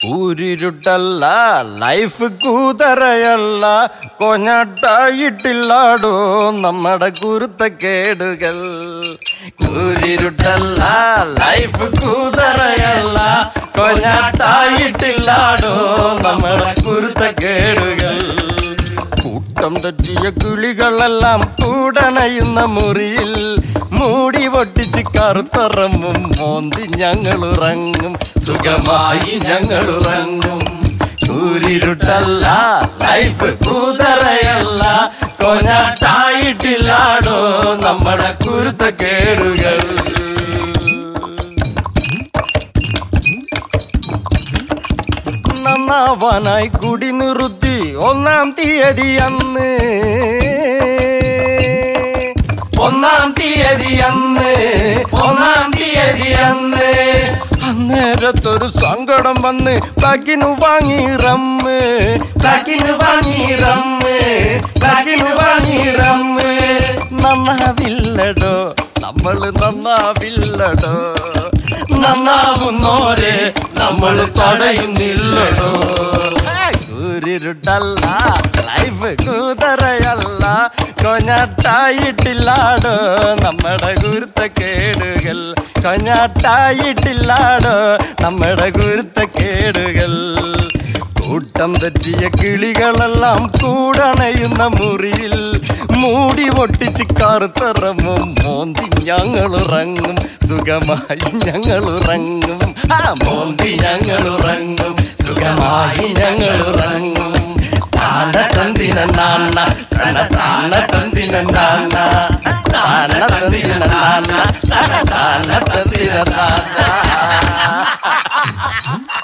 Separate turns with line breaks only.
ഊരിരുട്ടല്ല life കൂതറയല്ല കൊഞ്ഞാട്ടായിട്ടില്ലാടോ നമ്മുടെ കുരുത്തക്കേടുകൾ. ഊരിരുട്ടല്ല life കൂതറയല്ല കൊഞ്ഞാട്ടായിട്ടില്ലാടോ നമ്മുടെ കുരുത്തക്കേടുകൾ. കൂട്ടം തെറ്റിയ കിളികളെല്ലാം കൂടണയുന്ന മുറിയിൽ മൂടി പൊട്ടിച്ച് കറുത്തറമ്പും മോന്തി ഞങ്ങളുറങ്ങും, സുഖമായി ഞങ്ങളുറങ്ങും. ഊരിരുട്ടല്ല ലൈഫ് കൂതറയല്ല കൊഞ്ഞാട്ടായിട്ടില്ലാടോ നമ്മുടെ കുരുത്തക്കേടുകൾ. നന്നാവാനായി കുടി നിർത്തി 1-ാം തീയതി അന്ന്, 1-ാം തീയതി അന്ന്, 1-ാം തീയതി അന്ന് അന്നേരത്തൊരു സങ്കടം വന്ന് ബാക്കിനു വാങ്ങി റമ്മ്, ബാക്കിനു വാങ്ങി റമ്മ്, ബാക്കിനു വാങ്ങി റമ്മ്. നന്നാവില്ലടോ നമ്മള്, നന്നാവില്ലടോ, നന്നാവുന്നോരെ നമ്മൾ തടയുന്നില്ലടോ. ഊരിരുട്ടല്ല ലൈഫ് കൂതറയല്ല കൊഞ്ഞാട്ടായിട്ടില്ലാടോ നമ്മുടെ കുരുത്തക്കേടുകൾ, കൊഞ്ഞാട്ടായിട്ടില്ലാടോ നമ്മുടെ കുരുത്തക്കേടുകൾ. കൂട്ടം തെറ്റിയ കിളികളെല്ലാം കൂടണയുന്ന മുറിയിൽ മൂടി പൊട്ടിച്ച് കറുത്തറമ്പും മോന്തി ഞങ്ങളുറങ്ങും, സുഖമായി ഞങ്ങളുറങ്ങും. മോന്തി ഞങ്ങളുറങ്ങും, സുഖമായി ഞങ്ങളുറങ്ങും. താന തന്തിന നാന്ന, താന തന്തിന നാന്ന, താന തന്തിന നാന്ന, താന തന്തിന നാന്ന.